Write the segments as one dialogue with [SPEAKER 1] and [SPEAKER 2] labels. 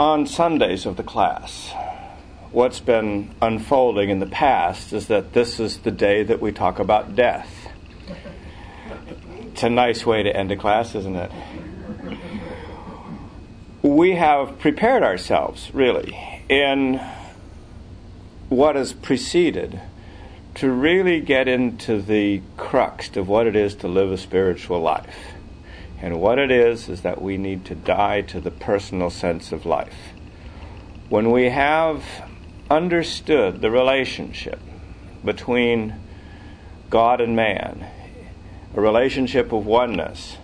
[SPEAKER 1] On Sundays of the class, what's been unfolding in the past is that this is the day that we talk about death. It's a nice way to end a class, isn't it? We have prepared ourselves, really, in what has preceded to really get into the crux of what it is to live a spiritual life. And what it is that we need to die to the personal sense of life. When we have understood the relationship between God and man, a relationship of oneness,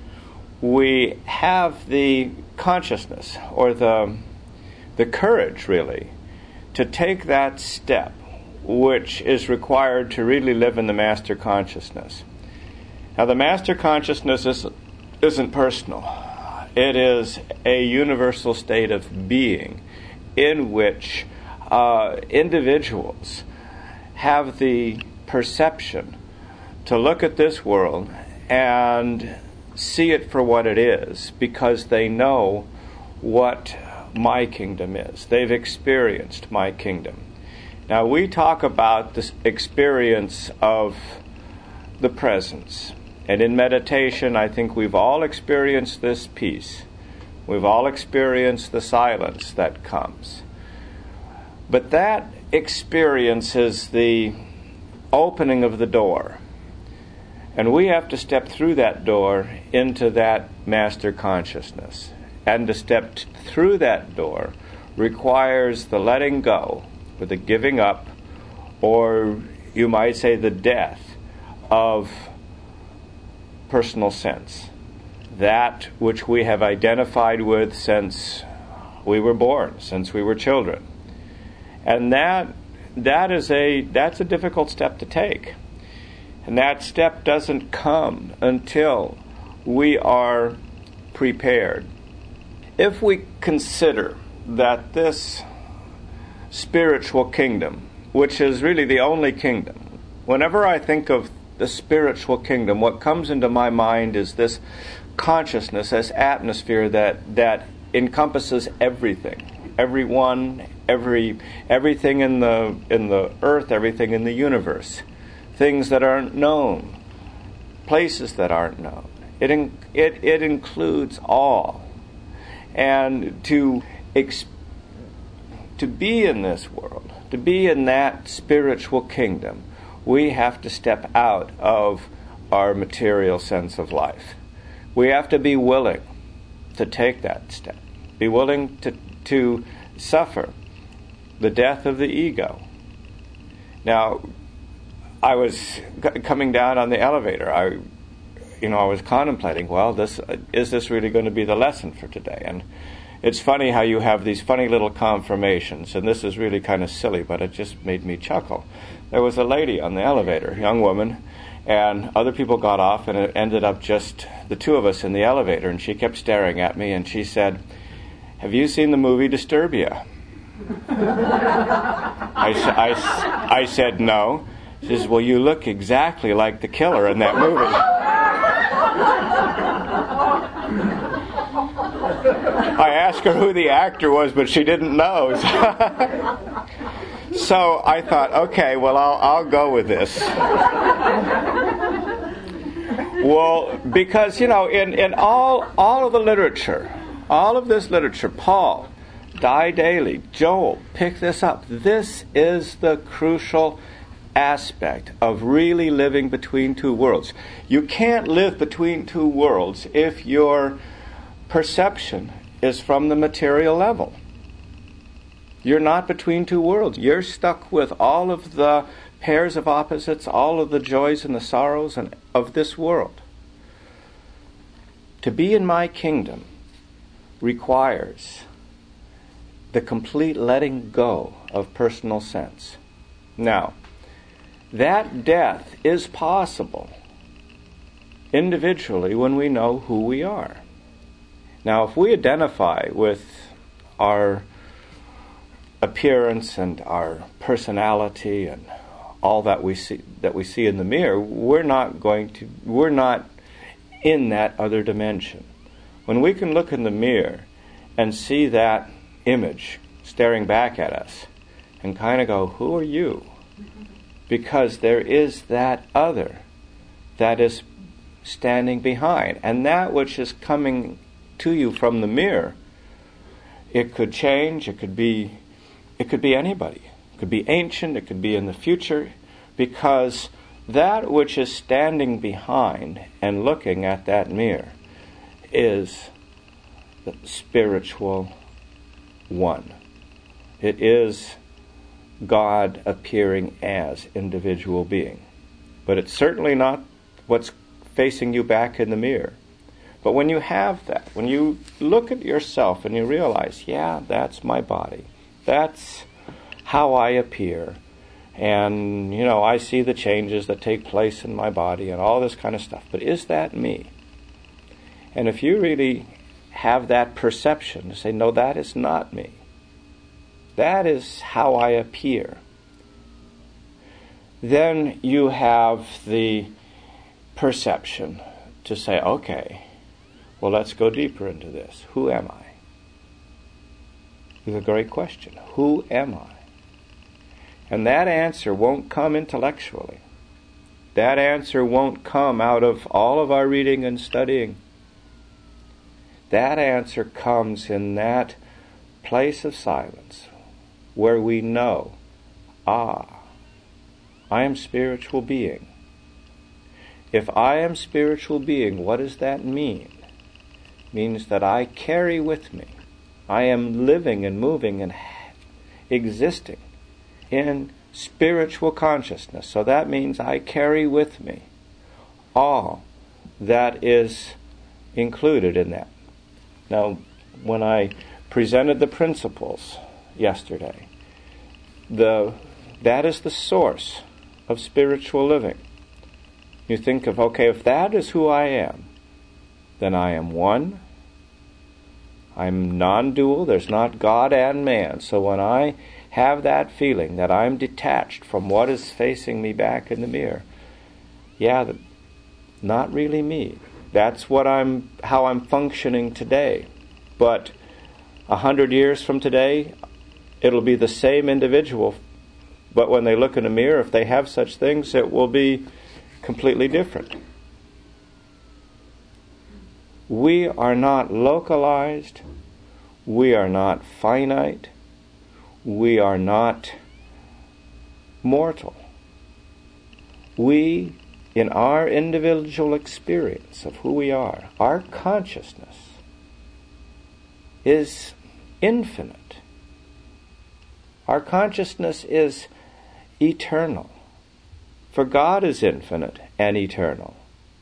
[SPEAKER 1] we have the consciousness or the courage, really, to take that step which is required to really live in the master consciousness. Now, the master consciousness isn't personal. It is a universal state of being in which individuals have the perception to look at this world and see it for what it is, because they know what my kingdom is. They've experienced my kingdom. Now, we talk about this experience of the presence. And in meditation, I think we've all experienced this peace. We've all experienced the silence that comes. But that experience is the opening of the door. And we have to step through that door into that master consciousness. And to step through that door requires the letting go, or the giving up, or you might say the death of personal sense. That which we have identified with since we were born, since we were children. And that's a difficult step to take. And that step doesn't come until we are prepared. If we consider that this spiritual kingdom, which is really the only kingdom, whenever I think of the spiritual kingdom, what comes into my mind is this consciousness, this atmosphere that encompasses everything, everyone, everything in the earth, everything in the universe, things that aren't known, places that aren't known. It includes all, and to be in this world, to be in that spiritual kingdom, we have to step out of our material sense of life. We have to be willing to take that step, be willing to suffer the death of the ego. Now, I was coming down on the elevator. I was contemplating, is this really going to be the lesson for today? And it's funny how you have these funny little confirmations, and this is really kind of silly, but it just made me chuckle. There was a lady on the elevator, a young woman, and other people got off, and it ended up just the two of us in the elevator, and she kept staring at me, and she said, "Have you seen the movie Disturbia?" I said, "No." She says, "Well, you look exactly like the killer in that movie." I asked her who the actor was, but she didn't know. So I thought, okay, well, I'll go with this. Well, because, in all of the literature, all of this literature, Paul, Die Daily, Joel, pick this up. This is the crucial aspect of really living between two worlds. You can't live between two worlds if your perception is from the material level. You're not between two worlds. You're stuck with all of the pairs of opposites, all of the joys and the sorrows of this world. To be in my kingdom requires the complete letting go of personal sense. Now, that death is possible individually when we know who we are. Now, if we identify with our appearance and our personality and all that we see in the mirror, we're not in that other dimension. When we can look in the mirror and see that image staring back at us and kind of go, who are you? Because there is that other that is standing behind. And that which is coming to you from the mirror, it could change, it could be anybody. It could be ancient, it could be in the future, because that which is standing behind and looking at that mirror is the spiritual one. It is God appearing as individual being. But it's certainly not what's facing you back in the mirror. But when you have that, when you look at yourself and you realize, yeah, that's my body. That's how I appear. And, I see the changes that take place in my body and all this kind of stuff. But is that me? And if you really have that perception to say, no, that is not me. That is how I appear. Then you have the perception to say, okay, well, let's go deeper into this. Who am I? It's a great question. Who am I? And that answer won't come intellectually. That answer won't come out of all of our reading and studying. That answer comes in that place of silence where we know, I am spiritual being. If I am spiritual being, what does that mean? It means that I carry with me. I am living and moving and existing in spiritual consciousness. So that means I carry with me all that is included in that. Now, when I presented the principles yesterday, that is the source of spiritual living. You think of, okay, if that is who I am, then I am one. I'm non-dual. There's not God and man. So when I have that feeling that I'm detached from what is facing me back in the mirror, not really me. That's how I'm functioning today. But 100 years from today, it'll be the same individual. But when they look in a mirror, if they have such things, it will be completely different. We are not localized. We are not finite. We are not mortal. We, in our individual experience of who we are, our consciousness is infinite. Our consciousness is eternal. For God is infinite and eternal.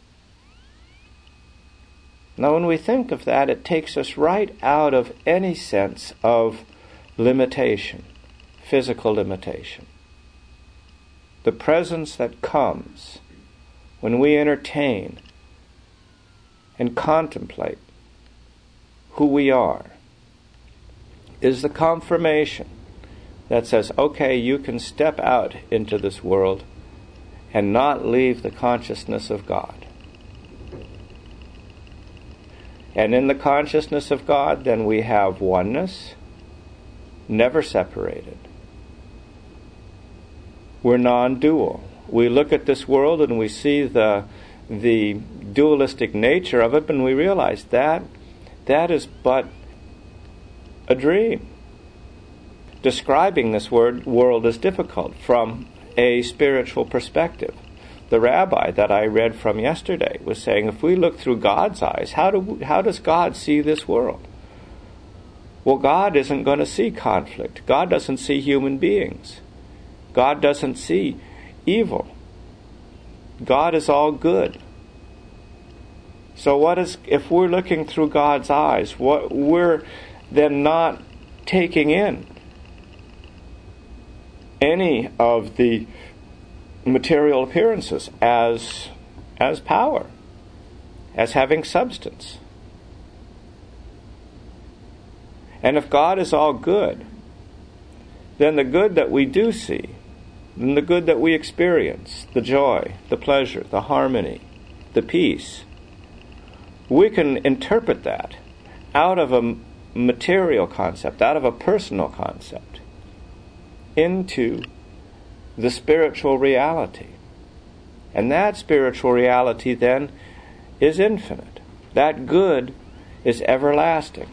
[SPEAKER 1] Now when we think of that, it takes us right out of any sense of limitation, physical limitation. The presence that comes when we entertain and contemplate who we are is the confirmation that says, okay, you can step out into this world and not leave the consciousness of God. And in the consciousness of God, then we have oneness, never separated. We're non-dual. We look at this world and we see the dualistic nature of it, and we realize that is but a dream. Describing this world is difficult from a spiritual perspective. The rabbi that I read from yesterday was saying, if we look through God's eyes, how does God see this world? Well, God isn't going to see conflict. God doesn't see human beings. God doesn't see evil. God is all good. So if we're looking through God's eyes, what we're then not taking in any of the material appearances as power, as having substance. And if God is all good, then the good that we do see, then the good that we experience, the joy, the pleasure, the harmony, the peace, we can interpret that out of material concept, out of a personal concept, into the spiritual reality. And that spiritual reality then is infinite. That good is everlasting.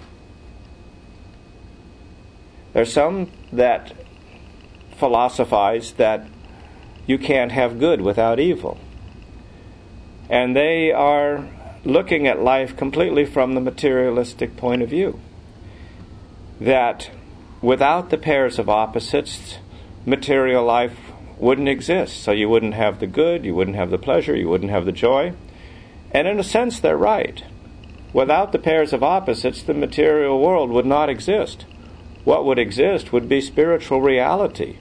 [SPEAKER 1] There's some that philosophize that you can't have good without evil. And they are looking at life completely from the materialistic point of view. That without the pairs of opposites, material life wouldn't exist. So you wouldn't have the good, you wouldn't have the pleasure, you wouldn't have the joy. And in a sense, they're right. Without the pairs of opposites, the material world would not exist. What would exist would be spiritual reality,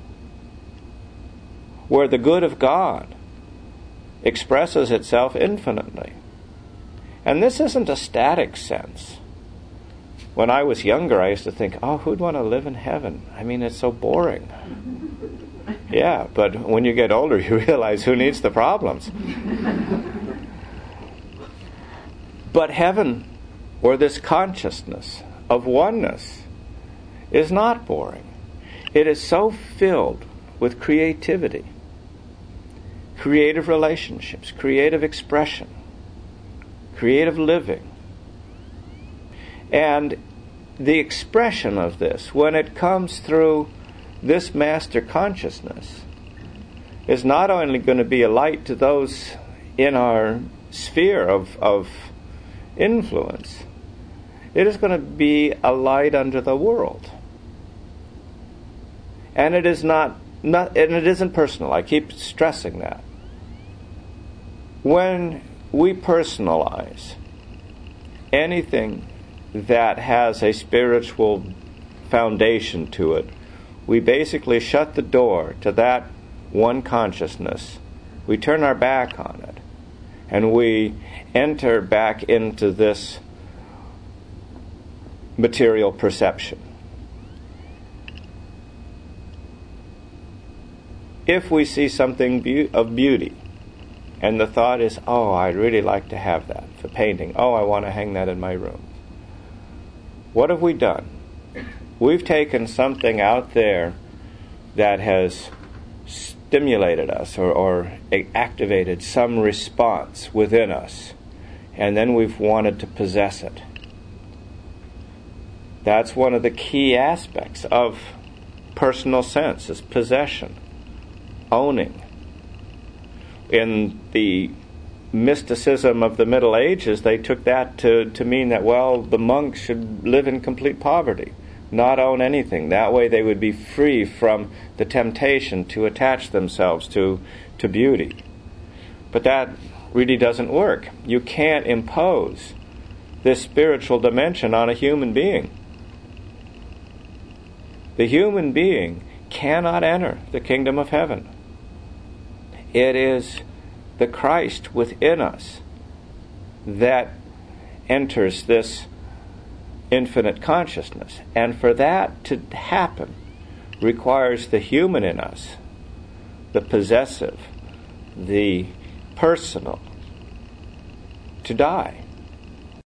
[SPEAKER 1] where the good of God expresses itself infinitely. And this isn't a static sense. When I was younger, I used to think, oh, who'd want to live in heaven? I mean, it's so boring. Yeah, but when you get older, you realize who needs the problems. But heaven, or this consciousness of oneness, is not boring. It is so filled with creativity, creative relationships, creative expression, creative living. And the expression of this, when it comes through this master consciousness, is not only going to be a light to those in our sphere of influence, it is going to be a light unto the world. And it is not and it isn't personal. I keep stressing that. When we personalize anything that has a spiritual foundation to it, we basically shut the door to that one consciousness. We turn our back on it, and we enter back into this material perception. If we see something of beauty, and the thought is, oh, I'd really like to have that for painting. Oh, I want to hang that in my room. What have we done? We've taken something out there that has stimulated us or activated some response within us, and then we've wanted to possess it. That's one of the key aspects of personal sense, is possession, owning. In the mysticism of the Middle Ages, they took that to mean that, well, the monks should live in complete poverty, not own anything. That way they would be free from the temptation to attach themselves to beauty. But that really doesn't work. You can't impose this spiritual dimension on a human being. The human being cannot enter the kingdom of heaven. It is the Christ within us that enters this infinite consciousness. And for that to happen requires the human in us, the possessive, the personal, to die.